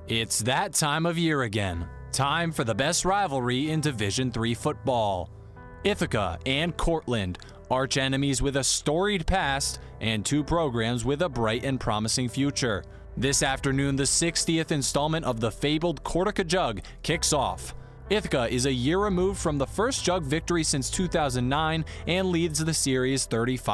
It's that time of year again. Time for the best rivalry in Division III football. Ithaca and Cortland, arch enemies with a storied past and two programs with a bright and promising future. This afternoon, the 60th installment of the fabled Cortaca Jug kicks off. Ithaca is a year removed from the first Jug victory since 2009 and leads the series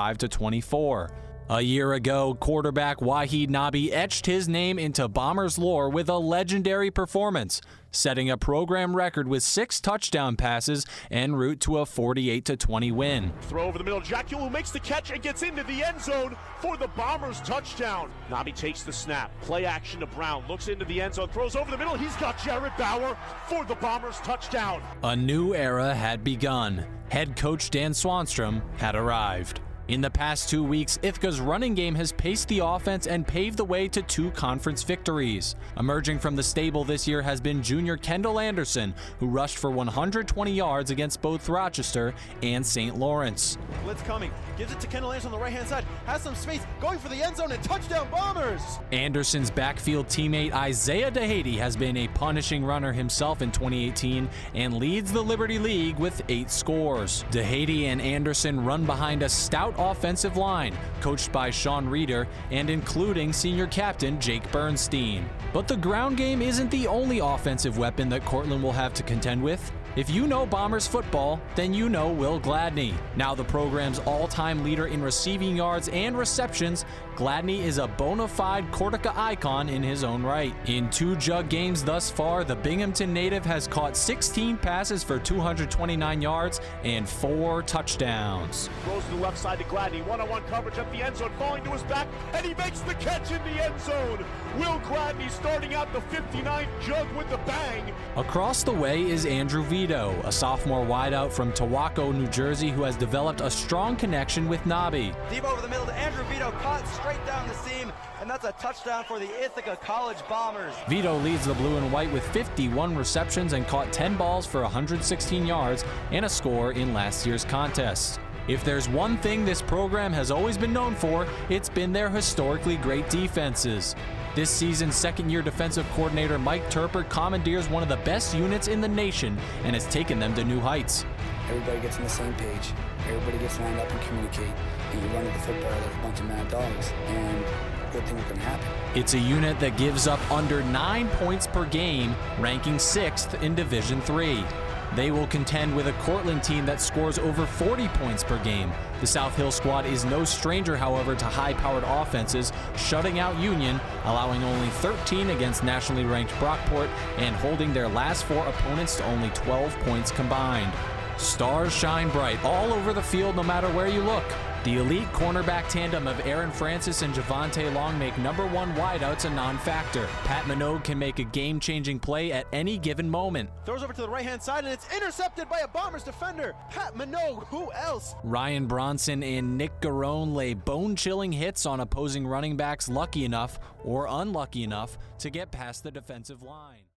35-24. A year ago, quarterback Wahid Nabi etched his name into Bombers lore with a legendary performance, setting a program record with 6 touchdown passes en route to a 48-20 win. Throw over the middle, Jack Ewell makes the catch and gets into the end zone for the Bombers touchdown. Nabi takes the snap, play action to Brown, looks into the end zone, throws over the middle, he's got Jared Bauer for the Bombers touchdown. A new era had begun. Head coach Dan Swanstrom had arrived. In the past 2 weeks, Ithaca's running game has paced the offense and paved the way to 2 conference victories. Emerging from the stable this year has been junior Kendall Anderson, who rushed for 120 yards against both Rochester and St. Lawrence. Blitz coming, gives it to Kendall Anderson on the right-hand side, has some space, going for the end zone and touchdown Bombers! Anderson's backfield teammate Isaiah DeHady has been a punishing runner himself in 2018 and leads the Liberty League with 8 scores. DeHady and Anderson run behind a stout offensive line, coached by Sean Reeder and including senior captain Jake Bernstein. But the ground game isn't the only offensive weapon that Cortland will have to contend with. If you know Bombers football, then you know Will Gladney. Now the program's all-time leader in receiving yards and receptions, Gladney is a bona fide Cortaca icon in his own right. In 2 Jug games thus far, the Binghamton native has caught 16 passes for 229 yards and 4 touchdowns. Throws to the left side to Gladney, one-on-one coverage at the end zone, falling to his back, and he makes the catch in the end zone. Will Gladney starting out the 59th Jug with the bang. Across the way is Andrew Vito, a sophomore wideout from Towako, New Jersey, who has developed a strong connection with Nabi. Deep over the middle to Andrew Vito, caught straight down the seam, and that's a touchdown for the Ithaca College Bombers. Vito leads the blue and white with 51 receptions and caught 10 balls for 116 yards and a score in last year's contest. If there's one thing this program has always been known for, it's been their historically great defenses. This season's second-year defensive coordinator Mike Turper commandeers one of the best units in the nation and has taken them to new heights. Everybody gets on the same page. Everybody gets lined up and communicate, and you run with the football like a bunch of mad dogs, and good things are going to happen. It's a unit that gives up under 9 points per game, ranking 6th in Division III. They will contend with a Cortland team that scores over 40 points per game. The South Hill squad is no stranger, however, to high-powered offenses, shutting out Union, allowing only 13 against nationally ranked Brockport, and holding their last 4 opponents to only 12 points combined. Stars shine bright all over the field no matter where you look. The elite cornerback tandem of Aaron Francis and Javante Long make number 1 wideouts a non-factor. Pat Minogue can make a game-changing play at any given moment. Throws over to the right-hand side, and it's intercepted by a Bombers defender. Pat Minogue, who else? Ryan Bronson and Nick Garone lay bone-chilling hits on opposing running backs lucky enough or unlucky enough to get past the defensive line.